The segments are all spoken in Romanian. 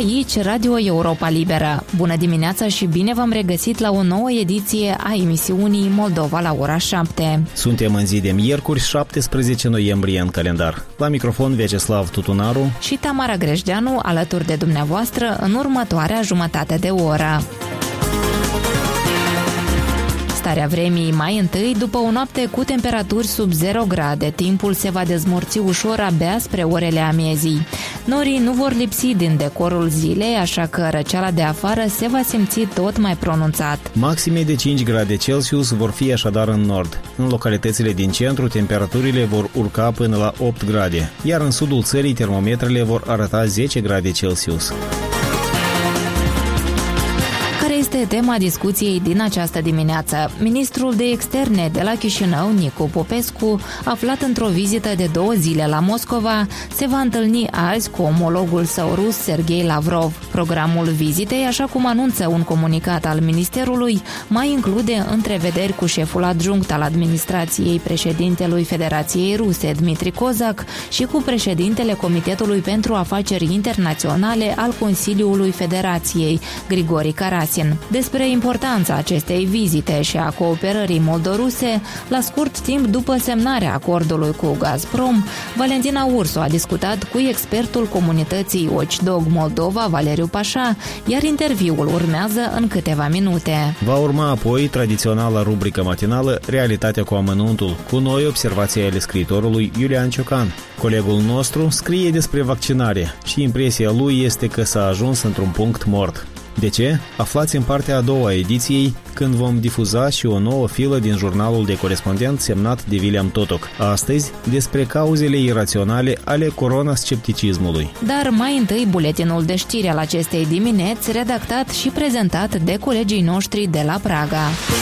aici Radio Europa Liberă. Bună dimineața și bine v-am regăsit la o nouă ediție a emisiunii Moldova la ora 7. Suntem în zi de miercuri, 17 noiembrie în calendar. La microfon Vyacheslav Tutunaru și Tamara Grejdeanu alături de dumneavoastră în următoarea jumătate de oră. Starea vremii mai întâi, după o noapte cu temperaturi sub 0 grade, timpul se va dezmorți ușor abia spre orele amiezii. Norii nu vor lipsi din decorul zilei, așa că răceala de afară se va simți tot mai pronunțat. Maxime de 5 grade Celsius vor fi așadar în nord. În localitățile din centru, temperaturile vor urca până la 8 grade, iar în sudul țării termometrele vor arăta 10 grade Celsius. Este tema discuției din această dimineață. Ministrul de Externe de la Chișinău, Nicu Popescu, aflat într-o vizită de 2 zile la Moscova, se va întâlni azi cu omologul său rus, Serghei Lavrov. Programul vizitei, așa cum anunță un comunicat al Ministerului, mai include întrevederi cu șeful adjunct al administrației președintelui Federației Ruse, Dmitri Kozak, și cu președintele Comitetului pentru Afaceri Internaționale al Consiliului Federației, Grigori Karasin. Despre importanța acestei vizite și a cooperării moldoruse, la scurt timp după semnarea acordului cu Gazprom, Valentina Ursu a discutat cu expertul comunității Watchdog Moldova, Valeriu Pașa, iar interviul urmează în câteva minute. Va urma apoi tradiționala rubrică matinală Realitatea cu amănuntul, cu noi observații ale scriitorului Iulian Ciocan. Colegul nostru scrie despre vaccinare și impresia lui este că s-a ajuns într-un punct mort. De ce? Aflați în partea a doua a ediției, când vom difuza și o nouă filă din jurnalul de corespondent semnat de William Totoc. Astăzi, despre cauzele iraționale ale coronascepticismului. Dar mai întâi buletinul de știri al acestei dimineți, redactat și prezentat de colegii noștri de la Praga.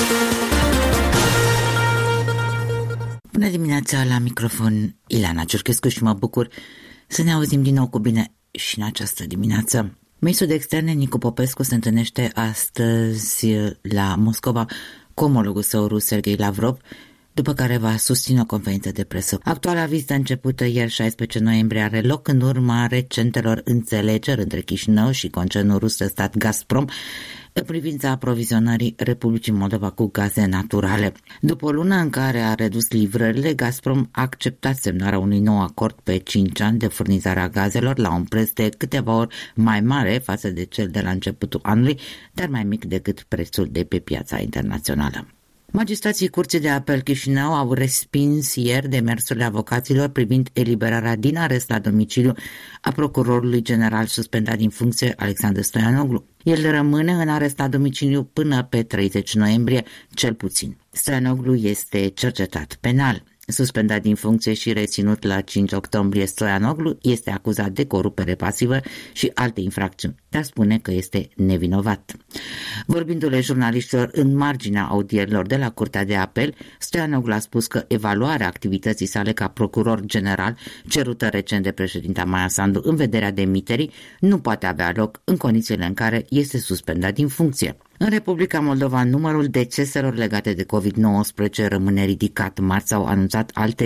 Bună dimineața, la microfon Ileana Ciurchescu și mă bucur să ne auzim din nou cu bine și în această dimineață. Ministrul de Externe Nicu Popescu se întâlnește astăzi la Moscova cu omologul său rus, Serghei Lavrov, după care va susține o conferință de presă. Actuala vizită începută ieri 16 noiembrie are loc în urma recentelor înțelegeri între Chișinău și concernul rus de stat Gazprom în privința aprovizionării Republicii Moldova cu gaze naturale. După o lună în care a redus livrările, Gazprom a acceptat semnarea unui nou acord pe 5 ani de furnizare a gazelor la un preț de câteva ori mai mare față de cel de la începutul anului, dar mai mic decât prețul de pe piața internațională. Magistrații Curții de Apel Chișinău au respins ieri demersurile avocaților privind eliberarea din arest la domiciliu a procurorului general suspendat din funcție, Alexandru Stoianoglu. El rămâne în arest la domiciliu până pe 30 noiembrie, cel puțin. Stoianoglu este cercetat penal. Suspendat din funcție și reținut la 5 octombrie, Stoianoglu este acuzat de corupere pasivă și alte infracțiuni, dar spune că este nevinovat. Vorbindu-le jurnaliștilor în marginea audierilor de la Curtea de Apel, Stoianoglu a spus că evaluarea activității sale ca procuror general, cerută recent de președinta Maia Sandu în vederea demiterii, nu poate avea loc în condițiile în care este suspendat din funcție. În Republica Moldova, numărul deceselor legate de COVID-19 rămâne ridicat. Marți au anunțat alte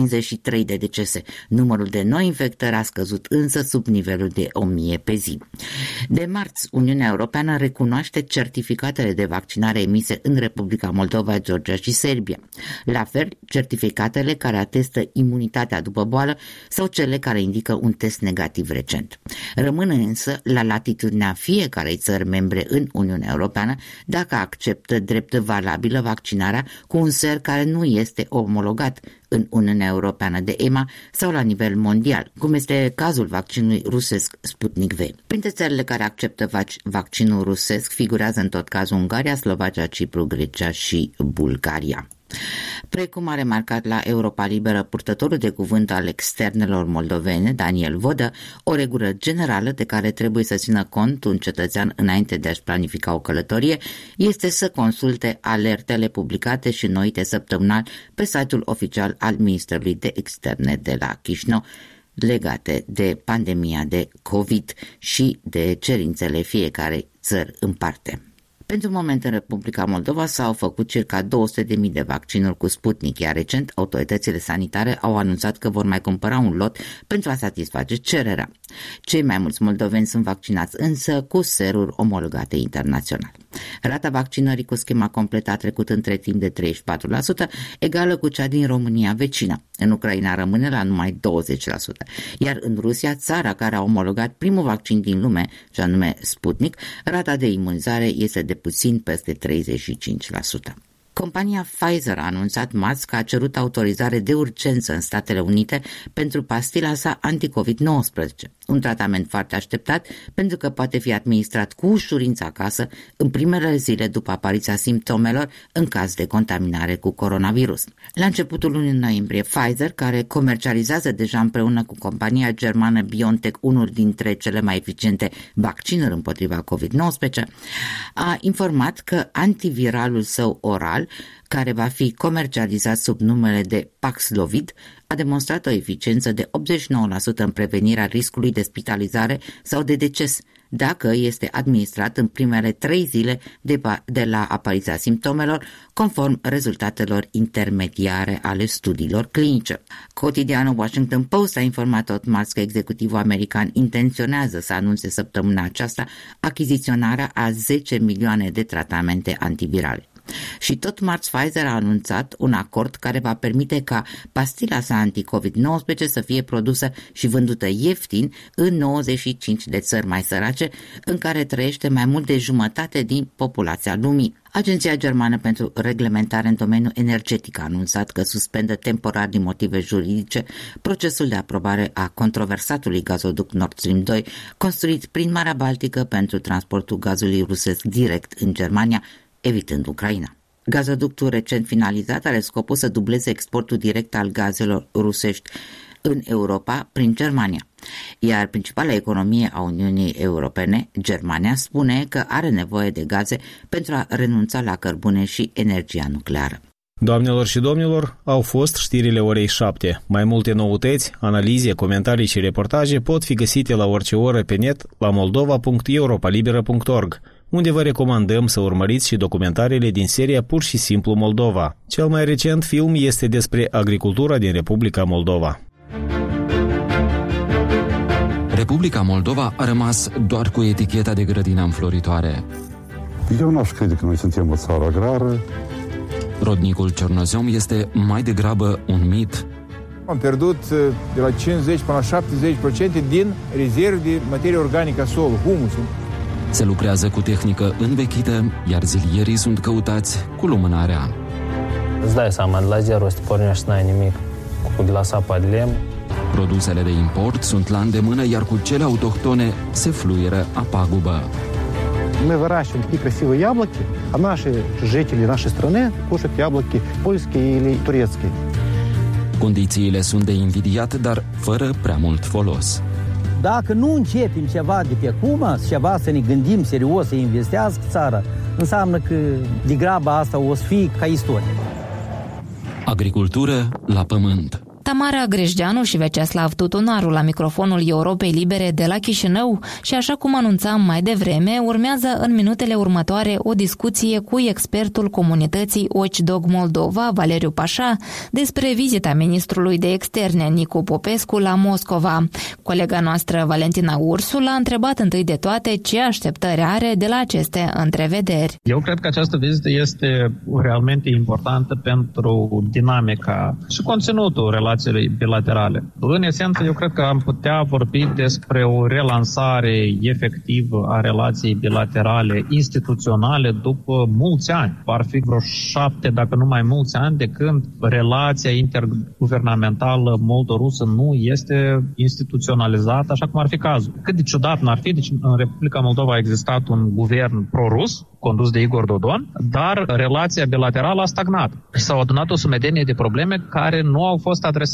53 de decese. Numărul de noi infectări a scăzut însă sub nivelul de 1000 pe zi. De marți, Uniunea Europeană recunoaște certificatele de vaccinare emise în Republica Moldova, Georgia și Serbia. La fel, certificatele care atestă imunitatea după boală sau cele care indică un test negativ recent. Rămâne însă la latitudinea fiecarei țări membre în Uniunea Europeană dacă acceptă drept valabilă vaccinarea cu un ser care nu este omologat în Uniunea Europeană de EMA sau la nivel mondial, cum este cazul vaccinului rusesc Sputnik V. Printre țările care acceptă vaccinul rusesc figurează în tot cazul Ungaria, Slovacia, Cipru, Grecia și Bulgaria. Precum a remarcat la Europa Liberă purtătorul de cuvânt al externelor moldovene, Daniel Vodă, o regulă generală de care trebuie să țină cont un cetățean înainte de a-și planifica o călătorie este să consulte alertele publicate și înnoite săptămânal pe site-ul oficial al Ministerului de Externe de la Chișinău, legate de pandemia de COVID și de cerințele fiecarei țări în parte. Pentru moment, în Republica Moldova s-au făcut circa 200.000 de vaccinuri cu Sputnik, iar recent autoritățile sanitare au anunțat că vor mai cumpăra un lot pentru a satisface cererea. Cei mai mulți moldoveni sunt vaccinați însă cu seruri omologate internațional. Rata vaccinării cu schema completă a trecut între timp de 34%, egală cu cea din România vecină. În Ucraina rămâne la numai 20%, iar în Rusia, țara care a omologat primul vaccin din lume, și anume Sputnik, rata de imunizare este de puțin peste 35%. Compania Pfizer a anunțat marți că a cerut autorizare de urgență în Statele Unite pentru pastila sa anti-COVID-19, un tratament foarte așteptat pentru că poate fi administrat cu ușurință acasă în primele zile după apariția simptomelor în caz de contaminare cu coronavirus. La începutul lunii noiembrie, Pfizer, care comercializează deja împreună cu compania germană BioNTech unul dintre cele mai eficiente vaccinuri împotriva COVID-19, a informat că antiviralul său oral, care va fi comercializat sub numele de Paxlovid, a demonstrat o eficiență de 89% în prevenirea riscului de spitalizare sau de deces, dacă este administrat în primele 3 zile de la apariția simptomelor, conform rezultatelor intermediare ale studiilor clinice. Cotidianul Washington Post a informat tot marți că executivul american intenționează să anunțe săptămâna aceasta achiziționarea a 10 milioane de tratamente antivirale. Și tot marți Pfizer a anunțat un acord care va permite ca pastila sa anti-COVID-19 să fie produsă și vândută ieftin în 95 de țări mai sărace, în care trăiește mai mult de jumătate din populația lumii. Agenția Germană pentru Reglementare în domeniul energetic a anunțat că suspendă temporar din motive juridice procesul de aprobare a controversatului gazoduct Nord Stream 2, construit prin Marea Baltică pentru transportul gazului rusesc direct în Germania, evitând Ucraina. Gazoductul recent finalizat are scopul să dubleze exportul direct al gazelor rusești în Europa prin Germania. Iar principala economie a Uniunii Europene, Germania, spune că are nevoie de gaze pentru a renunța la cărbune și energia nucleară. Doamnelor și domnilor, au fost știrile orei 7. Mai multe noutăți, analize, comentarii și reportaje pot fi găsite la orice oră pe net la moldova.europalibera.org, unde vă recomandăm să urmăriți și documentarele din seria Pur și simplu Moldova. Cel mai recent film este despre agricultura din Republica Moldova. Republica Moldova a rămas doar cu eticheta de grădină înfloritoare. Eu n-aș crede că noi suntem o țară agrară. Rodnicul Cernozom este mai degrabă un mit. Am pierdut de la 50 până la 70% din rezerve de materie organică a solului, humusul. Se lucrează cu tehnică învechită, iar zilierii sunt căutați cu lumânarea. Îți dai seama, de la zero să te pornești, n-ai nimic, de la sapa de lemn. Produsele de import sunt la îndemână, iar cu cele autohtone se fluieră a pagubă. Мы выращиваем такие красивые яблоки, а наши жители нашей страны кушают яблоки польские или турецкие. Condițiile sunt de invidiat, dar fără prea mult folos. Dacă nu începem ceva de pe acum, ceva să ne gândim serios, să investească țara, înseamnă că de graba asta o să fie ca istorie. Agricultură la pământ. Tamara Grejdeanu și Veceslav Tutunaru la microfonul Europei Libere de la Chișinău și, așa cum anunțam mai devreme, urmează în minutele următoare o discuție cu expertul comunității Watchdog Moldova, Valeriu Pașa, despre vizita ministrului de externe Nicu Popescu la Moscova. Colega noastră Valentina Ursu l-a întrebat întâi de toate ce așteptări are de la aceste întrevederi. Eu cred că această vizită este realmente importantă pentru dinamica și conținutul relației bilaterale. În esență, eu cred că am putea vorbi despre o relansare efectivă a relației bilaterale instituționale după mulți ani. Ar fi vreo 7, dacă nu mai mulți ani, de când relația interguvernamentală moldo-rusă nu este instituționalizată, așa cum ar fi cazul. Cât de ciudat n-ar fi, deci în Republica Moldova a existat un guvern pro-rus, condus de Igor Dodon, dar relația bilaterală a stagnat. S-au adunat o sumedenie de probleme care nu au fost adresate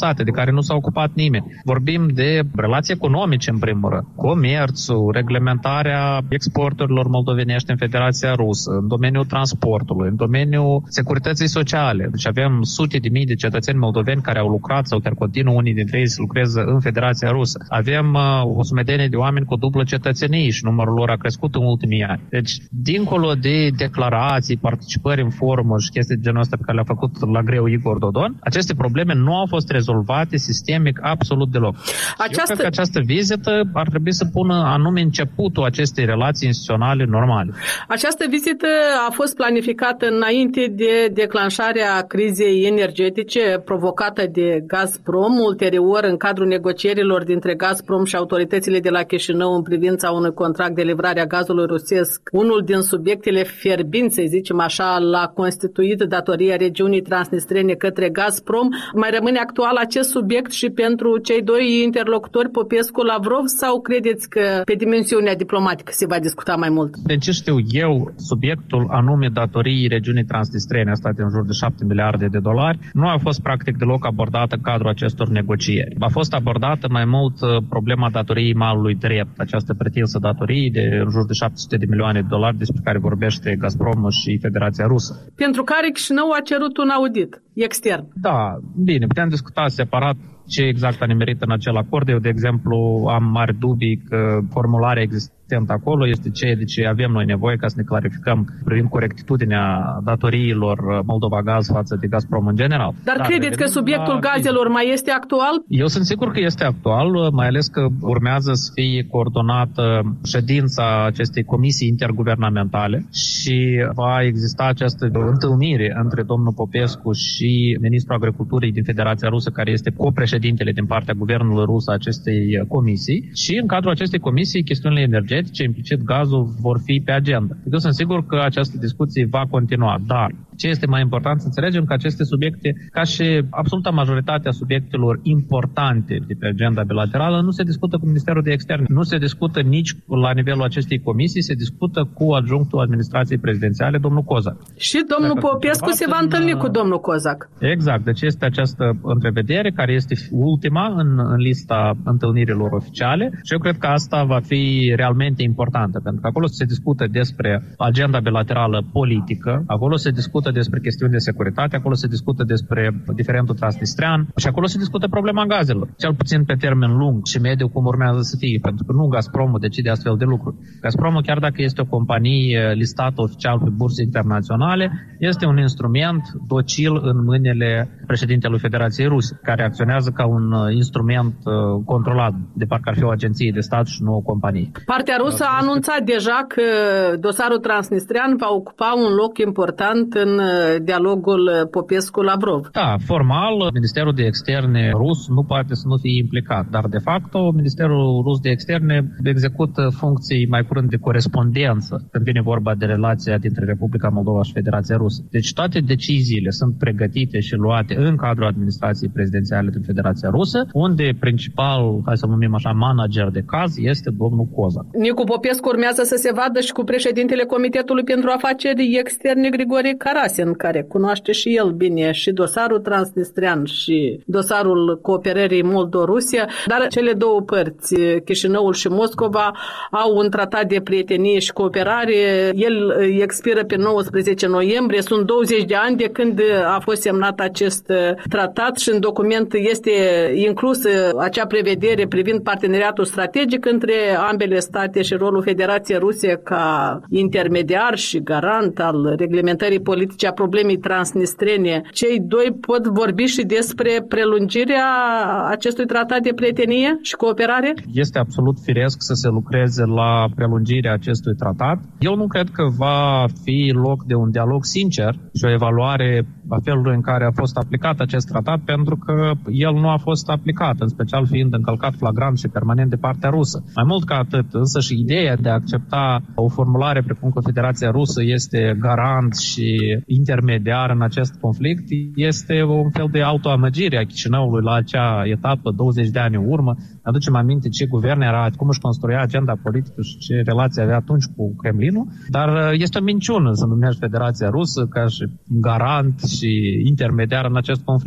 lăsate, de care nu s-a ocupat nimeni. Vorbim de relații economice, în primul rând. Comerțul, reglementarea exporturilor moldovenești în Federația Rusă, în domeniul transportului, în domeniul securității sociale. Deci avem sute de mii de cetățeni moldoveni care au lucrat sau chiar continuă unii dintre ei să lucreze în Federația Rusă. Avem o sumedenie de oameni cu dublă cetățenie și numărul lor a crescut în ultimii ani. Deci, dincolo de declarații, participări în forumuri și chestii de genul ăsta pe care le-a făcut la greu Igor Dodon, aceste probleme nu au fost rezolvate sistemic absolut deloc. Eu cred că această vizită ar trebui să pună anume începutul acestei relații instituționale normale. Această vizită a fost planificată înainte de declanșarea crizei energetice provocată de Gazprom, ulterior în cadrul negocierilor dintre Gazprom și autoritățile de la Chișinău în privința unui contract de livrare a gazului rusesc. Unul din subiectele fierbinți, să zicem așa, l-a constituit datoria regiunii transnistrene către Gazprom. Mai rămâne actual acest subiect și pentru cei doi interlocutori, Popescu-Lavrov, sau credeți că pe dimensiunea diplomatică se va discuta mai mult? De ce știu eu, subiectul anume datoriei regiunii transnistrene, asta de în jur de 7 miliarde de dolari, nu a fost practic deloc abordată în cadrul acestor negocieri. A fost abordată mai mult problema datoriei malului drept, această pretinsă datorie de în jur de 700 de milioane de dolari despre care vorbește Gazprom și Federația Rusă. Pentru care Chișinău a cerut un audit extern. Da, bine, putem discuta separat ce exact a nimerit în acel acord. Eu, de exemplu, am mari dubii că formularea existentă acolo este ceea de ce avem noi nevoie ca să ne clarificăm privind corectitudinea datoriilor Moldova Gaz față de Gazprom în general. Dar credeți că subiectul gazelor mai este actual? Eu sunt sigur că este actual, mai ales că urmează să fie coordonată ședința acestei comisii interguvernamentale și va exista această întâlnire între domnul Popescu și ministrul agriculturii din Federația Rusă, care este copreședintele din partea guvernului rus a acestei comisii, și în cadrul acestei comisii chestiunile energetice, implicit gazul, vor fi pe agenda. Eu sunt sigur că această discuție va continua, dar ce este mai important să înțelegem că aceste subiecte, ca și absoluta majoritatea subiectelor importante de pe agenda bilaterală, nu se discută cu Ministerul de Externe, nu se discută nici la nivelul acestei comisii, se discută cu adjunctul administrației prezidențiale, domnul Cozac. Și domnul Popescu se va întâlni cu domnul Cozac. Exact, deci este această întrevedere care este ultima în lista întâlnirilor oficiale și eu cred că asta va fi realmente importantă, pentru că acolo se discută despre agenda bilaterală politică, acolo se discută despre chestiuni de securitate, acolo se discută despre diferentul transnistrean și acolo se discută problema gazelor, cel puțin pe termen lung și mediu cum urmează să fie, pentru că nu Gazpromul decide astfel de lucruri. Gazpromul, chiar dacă este o companie listată oficial pe burse internaționale, este un instrument docil în mâinile președintelui Federației Ruse, care acționează ca un instrument controlat, de parcă ar fi o agenție de stat și nu o companie. Partea rusă a anunțat deja că dosarul transnistrean va ocupa un loc important în dialogul Popescu-Lavrov. Da, formal, Ministerul de Externe rus nu poate să nu fie implicat, dar de facto Ministerul rus de Externe execută funcții mai curând de corespondență când vine vorba de relația dintre Republica Moldova și Federația Rusă. Deci toate deciziile sunt pregătite și luate în cadrul administrației prezidențiale din Federația Rusă, unde principal, hai să numim așa, manager de caz este domnul Cozac. Nicu Popescu urmează să se vadă și cu președintele Comitetului pentru Afaceri Externe Grigore Carasin, care cunoaște și el bine și dosarul transnistrean și dosarul cooperării Moldo-Rusia, dar cele două părți, Chișinăul și Moscova, au un tratat de prietenie și cooperare. El expiră pe 19 noiembrie, sunt 20 de ani de când a fost semnat acest tratat și în document este inclusă acea prevedere privind parteneriatul strategic între ambele state și rolul Federației Ruse ca intermediar și garant al reglementării politice a problemei transnistrene. Cei doi pot vorbi și despre prelungirea acestui tratat de prietenie și cooperare? Este absolut firesc să se lucreze la prelungirea acestui tratat. Eu nu cred că va fi loc de un dialog sincer și o evaluare a felului în care a fost aplicat acest tratat, pentru că el nu a fost aplicat, în special fiind încălcat flagrant și permanent de partea rusă. Mai mult ca atât, însă și ideea de a accepta o formulare precum că Federația Rusă este garant și intermediar în acest conflict este un fel de autoamăgire a Chișinăului la acea etapă 20 de ani în urmă. Aducem aminte ce guvern era, cum își construia agenda politică și ce relație avea atunci cu Kremlinul, dar este o minciună să numești Federația Rusă ca și garant și intermediar în acest conflict.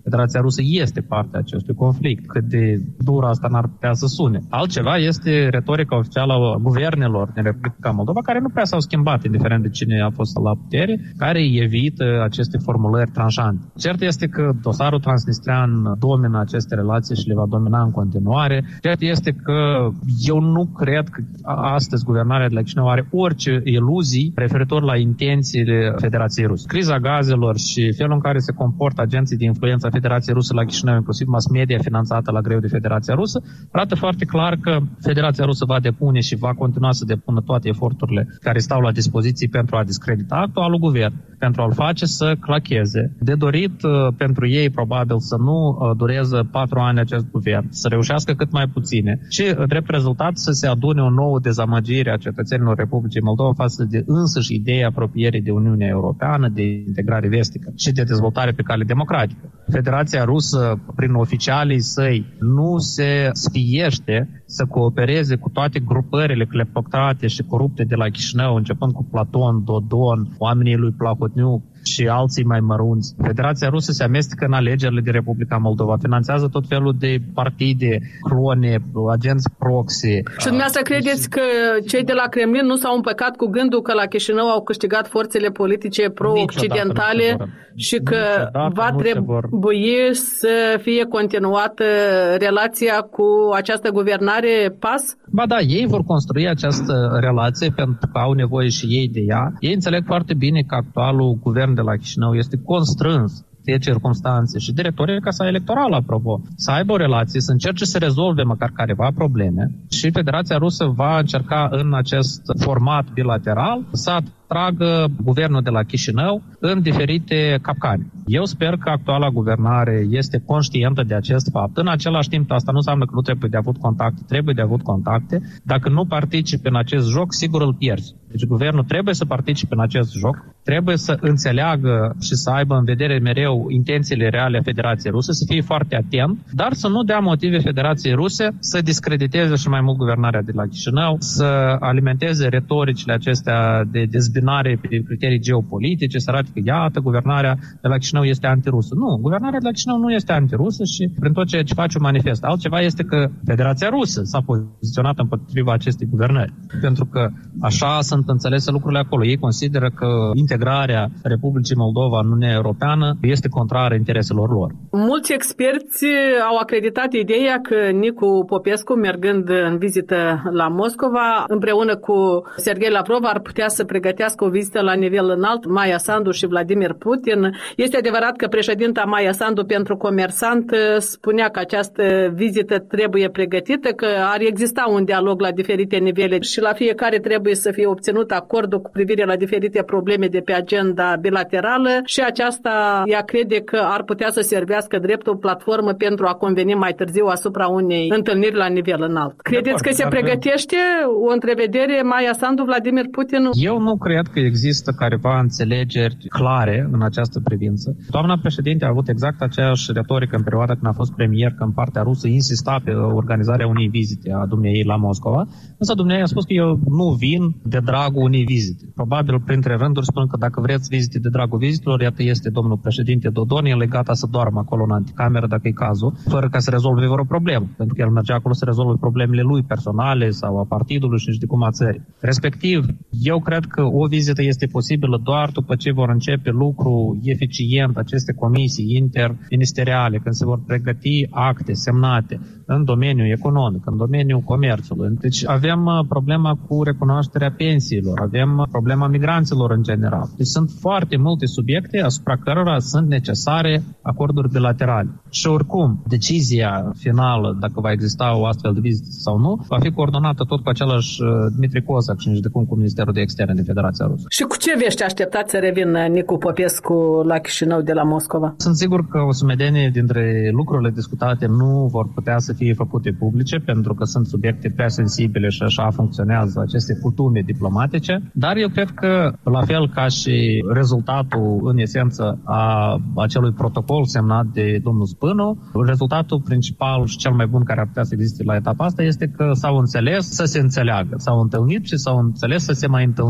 Federația Rusă este parte a acestui conflict, cât de dur asta n-ar putea să sune. Altceva este retorica oficială a guvernelor din Republica Moldova, care nu prea s-au schimbat, indiferent de cine a fost la putere, care evită aceste formulări tranșante. Cert este că dosarul transnistrean domină aceste relații și le va domina în continuare. Cert este că eu nu cred că astăzi guvernarea de la Chișinău are orice iluzii referitor la intențiile Federației Ruse. Criza gazelor și felul în care se comportă agenții de influență a Federației Ruse la Chișinău, inclusiv mass media finanțată la greu de Federația Rusă, arată foarte clar că Federația Rusă va depune și va continua să depună toate eforturile care stau la dispoziție pentru a discredita actualul guvern, pentru a-l face să clacheze. De dorit pentru ei probabil să nu dureze 4 ani acest guvern, să reușească cât mai puține și, drept rezultat, să se adune o nouă dezamăgire a cetățenilor Republicii Moldova față de însăși ideea apropierii de Uniunea Europeană, de integrare vestică și de dezvoltare pe cale democratică. Federația Rusă, prin oficialii săi, nu se sfiește să coopereze cu toate grupările cleptocrate și corupte de la Chișinău, începând cu Platon, Dodon, oamenii lui Plahotniuc și alții mai mărunți. Federația Rusă se amestecă în alegerile de Republica Moldova, finanțează tot felul de partide, clone, agenți proxy. Și dumneavoastră credeți că cei de la Kremlin nu s-au împăcat cu gândul că la Chișinău au câștigat forțele politice pro-occidentale și că va trebui să fie continuată relația cu această guvernare PAS? Ba da, ei vor construi această relație pentru că au nevoie și ei de ea. Ei înțeleg foarte bine că actualul guvern de la Chișinău este constrâns de circumstanțe și de retorica sa electorală, apropo, să aibă o relație, să încerce să rezolve măcar careva probleme și Federația Rusă va încerca în acest format bilateral să atragă guvernul de la Chișinău în diferite capcane. Eu sper că actuala guvernare este conștientă de acest fapt. În același timp, asta nu înseamnă că nu trebuie de avut contacte, trebuie de avut contacte. Dacă nu participi în acest joc, sigur îl pierzi. Deci guvernul trebuie să participe în acest joc, trebuie să înțeleagă și să aibă în vedere mereu intențiile reale a Federației Ruse, să fie foarte atent, dar să nu dea motive Federației Ruse să discrediteze și mai mult guvernarea de la Chișinău, să alimenteze retoricile acestea de dezbinare pe criterii geopolitice, să arate că iată, guvernarea de la Chișinău este antirusă. Nu, guvernarea de la Chișinău nu este antirusă și prin tot ceea ce face o manifest. Altceva este că Federația Rusă s-a poziționat împotriva acestei guvernări, pentru că așa sunt înțelese lucrurile acolo. Ei consideră că integrarea Republicii Moldova în Uniunea Europeană este contrară intereselor lor. Mulți experți au acreditat ideea că Nicu Popescu, mergând în vizită la Moscova, împreună cu Serghei Lavrov, ar putea să pregătească o vizită la nivel înalt, Maia Sandu și Vladimir Putin. Este adevărat că președinta Maia Sandu pentru Comersant spunea că această vizită trebuie pregătită, că ar exista un dialog la diferite nivele și la fiecare trebuie să fie obținut acordul cu privire la diferite probleme de pe agenda bilaterală și aceasta ea crede că ar putea să servească drept o platformă pentru a conveni mai târziu asupra unei întâlniri la nivel înalt. Credeți că se pregătește o întrevedere Maia Sandu, Vladimir Putin? Eu nu cred că există careva înțelegeri clare în această privință. Doamna președinte a avut exact aceeași retorică în perioada când a fost premier, că în partea rusă insista pe organizarea unei vizite a dumneei la Moscova, însă dumneei a spus că eu nu vin de dragul unei vizite. Probabil printre rânduri spun că dacă vreți vizite de dragul vizitelor, iată este domnul președinte Dodon, el e gata să doarmă acolo în anticameră dacă e cazul, fără ca să rezolve vreo problemă, pentru că el merge acolo să rezolve problemele lui personale sau a partidului și de cum a țării. Respectiv, eu cred că o vizită este posibilă doar după ce vor începe lucru eficient aceste comisii interministeriale, când se vor pregăti acte semnate în domeniul economic, în domeniul comerțului. Deci avem problema cu recunoașterea pensiilor, avem problema migranților în general. Deci sunt foarte multe subiecte asupra cărora sunt necesare acorduri bilaterale. Și oricum, decizia finală, dacă va exista o astfel de vizită sau nu, va fi coordonată tot cu același Dmitri Kozak și nici de cum cu Ministerul de Externe din Federația Rusă. Și cu ce vești așteptați să revină Nicu Popescu la Chișinău de la Moscova? Sunt sigur că o sumedenie dintre lucrurile discutate nu vor putea să fie făcute publice, pentru că sunt subiecte prea sensibile și așa funcționează aceste cutume diplomatice, dar eu cred că, la fel ca și rezultatul, în esență, a acelui protocol semnat de domnul Spânu, rezultatul principal și cel mai bun care ar putea să existe la etapa asta este că s-au înțeles să se înțeleagă. S-au întâlnit și s-au înțeles să se mai întâlnească. Dar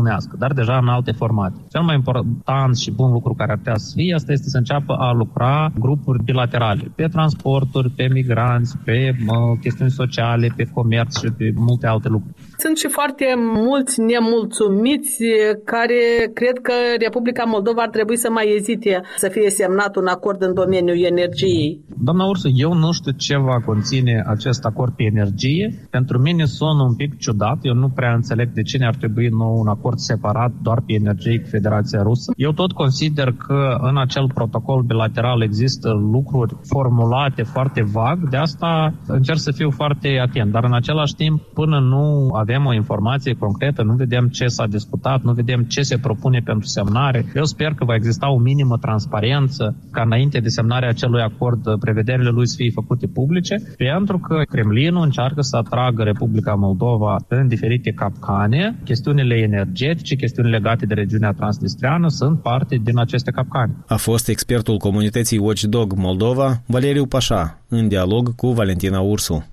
dar deja în alte formate. Cel mai important și bun lucru care ar putea să fie, asta este să înceapă a lucra grupuri bilaterale pe transporturi, pe migranți, pe chestiuni sociale, pe comerț și pe multe alte lucruri. Sunt și foarte mulți nemulțumiți care cred că Republica Moldova ar trebui să mai ezite să fie semnat un acord în domeniul energiei. Doamna Ursu, eu nu știu ce va conține acest acord pe energie. Pentru mine sună un pic ciudat. Eu nu prea înțeleg de ce ne-ar trebui nou un acord separat doar pe energie cu Federația Rusă. Eu tot consider că în acel protocol bilateral există lucruri formulate foarte vag. De asta încerc să fiu foarte atent. Dar în același timp, până nu avem o informație concretă, nu vedem ce s-a discutat, nu vedem ce se propune pentru semnare. Eu sper că va exista o minimă transparență ca înainte de semnarea acelui acord prevederile lui să fie făcute publice, pentru că Kremlinul încearcă să atragă Republica Moldova în diferite capcane. Chestiunile energetice, chestiuni legate de regiunea transnistreană sunt parte din aceste capcane. A fost expertul comunității Watchdog Moldova, Valeriu Pașa, în dialog cu Valentina Ursu.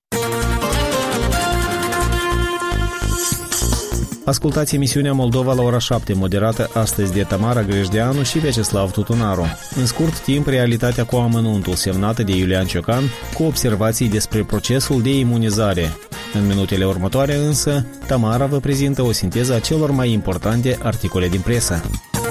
Ascultați emisiunea Moldova la ora 7, moderată astăzi de Tamara Grejdeanu și Vyacheslav Tutunaru. În scurt timp, realitatea cu amănuntul, semnată de Iulian Ciocan, cu observații despre procesul de imunizare. În minutele următoare însă, Tamara vă prezintă o sinteză a celor mai importante articole din presă.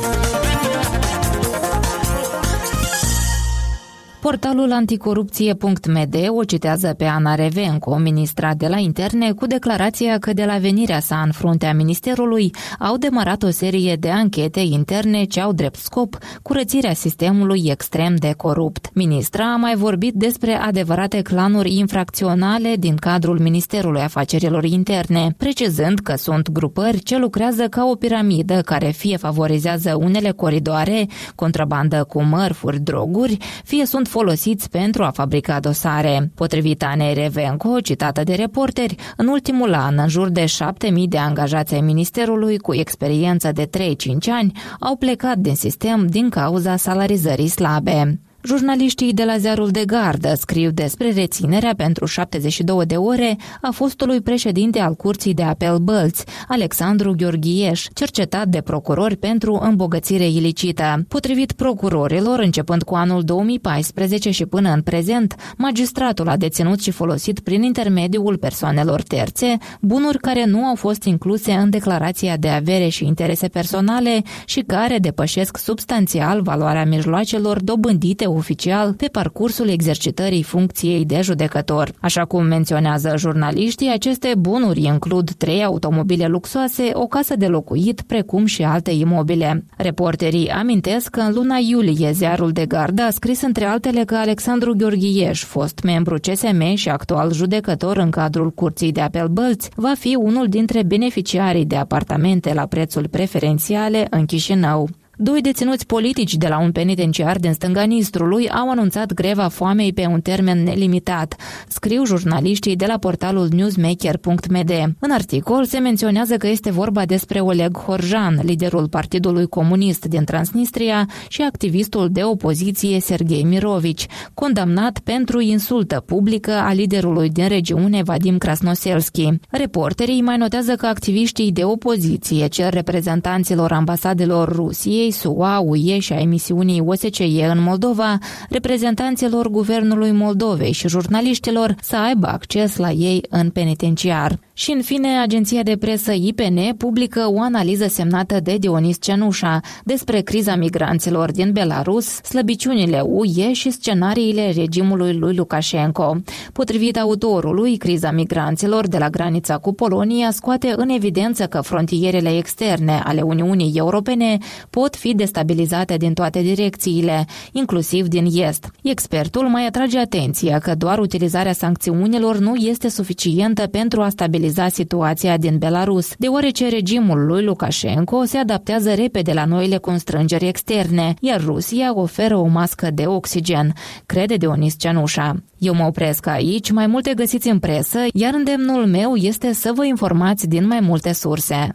Portalul anticorupție.md o citează pe Ana Revenco, ministra de la Interne, cu declarația că de la venirea sa în fruntea ministerului au demarat o serie de anchete interne ce au drept scop curățirea sistemului extrem de corupt. Ministra a mai vorbit despre adevărate clanuri infracționale din cadrul Ministerului Afacerilor Interne, precizând că sunt grupări ce lucrează ca o piramidă care fie favorizează unele coridoare, contrabandă cu mărfuri, droguri, fie sunt folosiți pentru a fabrica dosare. Potrivit Anei Revenco, citată de Reporteri, în ultimul an, în jur de 7.000 de angajați ai Ministerului cu experiență de 3-5 ani au plecat din sistem din cauza salarizării slabe. Jurnaliștii de la Ziarul de Gardă scriu despre reținerea pentru 72 de ore a fostului președinte al Curții de Apel Bălți, Alexandru Gheorghiieș, cercetat de procurori pentru îmbogățire ilicită. Potrivit procurorilor, începând cu anul 2014 și până în prezent, magistratul a deținut și folosit prin intermediul persoanelor terțe bunuri care nu au fost incluse în declarația de avere și interese personale și care depășesc substanțial valoarea mijloacelor dobândite oficial pe parcursul exercitării funcției de judecător. Așa cum menționează jurnaliștii, aceste bunuri includ 3 automobile luxoase, o casă de locuit, precum și alte imobile. Reporterii amintesc că în luna iulie Ziarul de Gardă a scris între altele că Alexandru Gheorghiieș, fost membru CSM și actual judecător în cadrul Curții de Apel Bălți, va fi unul dintre beneficiarii de apartamente la prețuri preferențiale în Chișinău. 2 deținuți politici de la un penitenciar din stânga Nistrului au anunțat greva foamei pe un termen nelimitat, scriu jurnaliștii de la portalul newsmaker.md. În articol se menționează că este vorba despre Oleg Horjan, liderul Partidului Comunist din Transnistria, și activistul de opoziție Serghei Mirovici, condamnat pentru insultă publică a liderului din regiune Vadim Krasnoselski. Reporterii mai notează că activiștii de opoziție cer reprezentanților ambasadelor Rusiei, SUA, UE și a emisiunii OSCE în Moldova, reprezentanților Guvernului Moldovei și jurnaliștilor să aibă acces la ei în penitenciar. Și în fine, agenția de presă IPN publică o analiză semnată de Dionis Cenușa despre criza migranților din Belarus, slăbiciunile UE și scenariile regimului lui Lukashenko. Potrivit autorului, criza migranților de la granița cu Polonia scoate în evidență că frontierele externe ale Uniunii Europene pot fi destabilizate din toate direcțiile, inclusiv din est. Expertul mai atrage atenția că doar utilizarea sancțiunilor nu este suficientă pentru a stabiliza situația din Belarus, deoarece regimul lui Lukashenko se adaptează repede la noile constrângeri externe, iar Rusia oferă o mască de oxigen, crede Dionis Cenușa. Eu mă opresc aici, mai multe găsiți în presă, iar îndemnul meu este să vă informați din mai multe surse.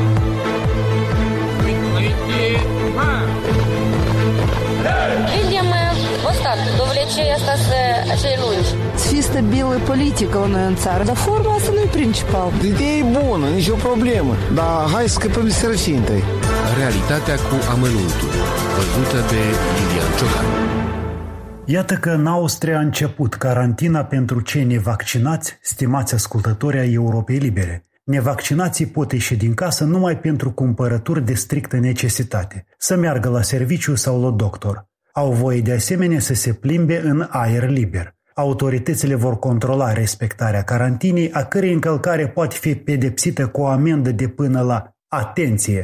Să fie stabilă politică la noi în țară, dar forma asta nu e principal. Ideea e bună, nicio problemă, dar hai să scăpăm de sărăcie întâi. Realitatea cu amănuntul, văzută de Lilian Ciocan. Iată că în Austria a început carantina pentru cei nevaccinați, stimați ascultători ai Europei Libere. Nevaccinații pot ieși din casă numai pentru cumpărături de strictă necesitate, să meargă la serviciu sau la doctor. Au voie de asemenea să se plimbe în aer liber. Autoritățile vor controla respectarea carantinei, a cărei încălcare poate fi pedepsită cu o amendă de până la, atenție,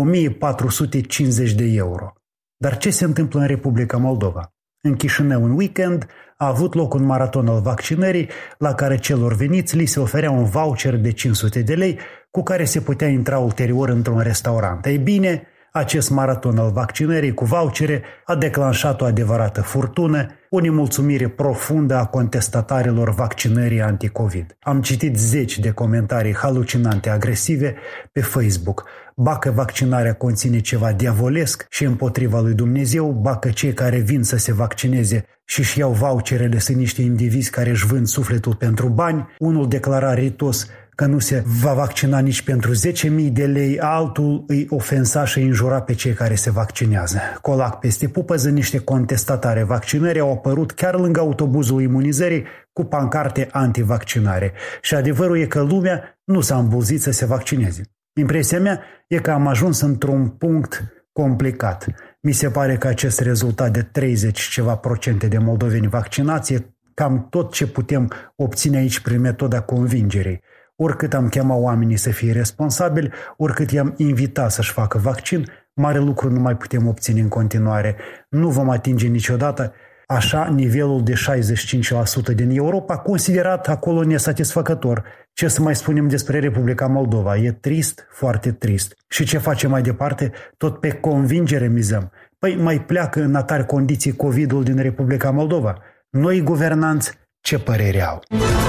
1450 de euro. Dar ce se întâmplă în Republica Moldova? În Chișinău, în weekend, a avut loc un maraton al vaccinării, la care celor veniți li se oferea un voucher de 500 de lei, cu care se putea intra ulterior într-un restaurant. Ei bine, acest maraton al vaccinării cu vouchere a declanșat o adevărată furtună, o nemulțumire profundă a contestatarilor vaccinării anti-Covid. Am citit zeci de comentarii halucinante agresive pe Facebook. Ba că vaccinarea conține ceva diavolesc și împotriva lui Dumnezeu, ba că cei care vin să se vaccineze și își iau voucherele sunt niște indivizi care își vând sufletul pentru bani. Unul declara ritos că nu se va vaccina nici pentru 10.000 de lei, altul îi ofensa și îi înjura pe cei care se vaccinează. Colac peste pupăză, niște contestatare vaccinări au apărut chiar lângă autobuzul imunizării cu pancarte antivaccinare. Și adevărul e că lumea nu s-a îmbulzit să se vaccineze. Impresia mea e că am ajuns într-un punct complicat. Mi se pare că acest rezultat de 30 ceva procente de moldoveni vaccinați e cam tot ce putem obține aici prin metoda convingerii. Oricât am chemat oamenii să fie responsabili, oricât i-am invitat să-și facă vaccin, mare lucru nu mai putem obține în continuare. Nu vom atinge niciodată așa nivelul de 65% din Europa, considerat acolo nesatisfăcător. Ce să mai spunem despre Republica Moldova? E trist, foarte trist. Și ce facem mai departe? Tot pe convingere mizăm. Păi mai pleacă în atari condiții COVID-ul din Republica Moldova. Noi guvernanți, ce părere au?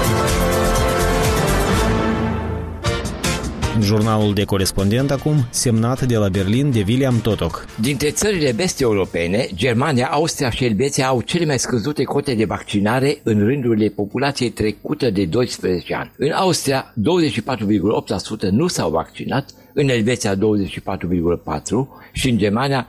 Jurnalul de corespondent acum, semnat de la Berlin de William Totok. Dintre țările vest-europene, Germania, Austria și Elveția au cele mai scăzute cote de vaccinare în rândurile populației trecută de 12 ani. În Austria, 24,8% nu s-au vaccinat, în Elveția 24,4% și în Germania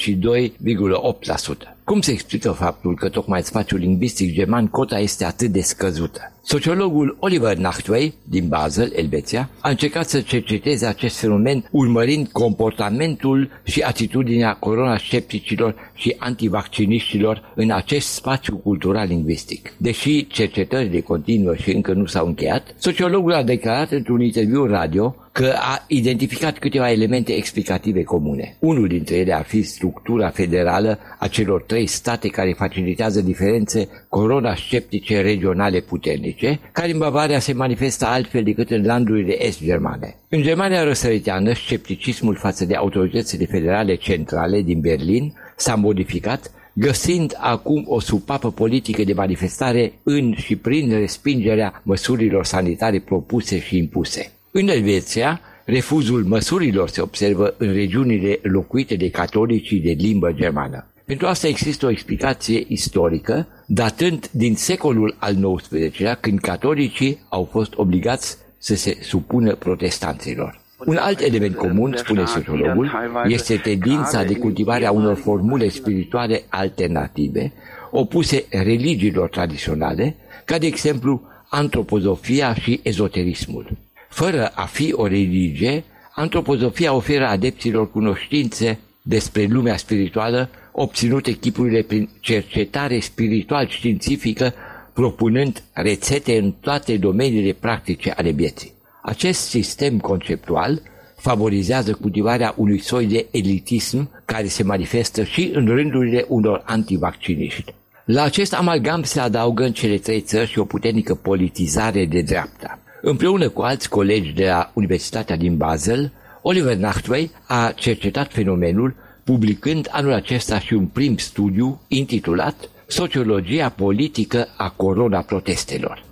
22,8%. Cum se explică faptul că tocmai în spațiul lingvistic german cota este atât de scăzută? Sociologul Oliver Nachtwey din Basel, Elveția, a încercat să cerceteze acest fenomen urmărind comportamentul și atitudinea coronascepticilor și antivacciniștilor în acest spațiu cultural lingvistic. Deși cercetările continuă și încă nu s-au încheiat, sociologul a declarat într-un interviu radio că a identificat câteva elemente explicative comune. Unul dintre ele ar fi structura federală a celor 3 state care facilitează diferențe coronasceptice regionale puternice, care în Bavaria se manifestă altfel decât în landurile est-germane. În Germania răsăriteană, scepticismul față de autoritățile federale centrale din Berlin s-a modificat, găsind acum o supapă politică de manifestare în și prin respingerea măsurilor sanitare propuse și impuse. În Elveția, refuzul măsurilor se observă în regiunile locuite de catolicii de limbă germană. Pentru asta există o explicație istorică, datând din secolul al XIX-lea, când catolicii au fost obligați să se supună protestanților. Un alt element comun, spune sociologul, este tendința de cultivare a unor formule spirituale alternative, opuse religiilor tradiționale, ca de exemplu antropozofia și ezoterismul. Fără a fi o religie, antropozofia oferă adepților cunoștințe despre lumea spirituală, obținute chipurile prin cercetare spiritual-științifică, propunând rețete în toate domeniile practice ale vieții. Acest sistem conceptual favorizează cultivarea unui soi de elitism care se manifestă și în rândurile unor antivacciniști. La acest amalgam se adaugă în cele 3 țări și o puternică politizare de dreapta. Împreună cu alți colegi de la Universitatea din Basel, Oliver Nachtwey a cercetat fenomenul, publicând anul acesta și un prim studiu intitulat Sociologia politică a corona-protestelor.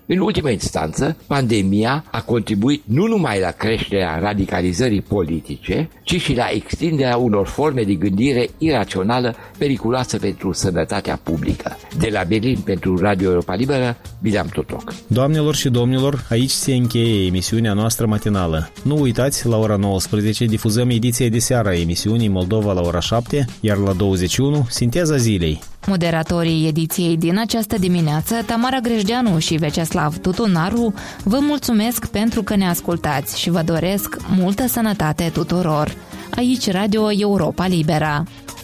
În ultima instanță, pandemia a contribuit nu numai la creșterea radicalizării politice, ci și la extinderea unor forme de gândire irațională periculoasă pentru sănătatea publică. De la Berlin pentru Radio Europa Liberă, Bileam Totoc. Doamnelor și domnilor, aici se încheie emisiunea noastră matinală. Nu uitați, la ora 19 difuzăm ediția de seară a emisiunii Moldova la ora 7, iar la 21, Sinteza zilei. Moderatorii ediției din această dimineață, Tamara Grejdeanu și Veceslav Tutunaru, vă mulțumesc pentru că ne ascultați și vă doresc multă sănătate tuturor. Aici Radio Europa Liberă.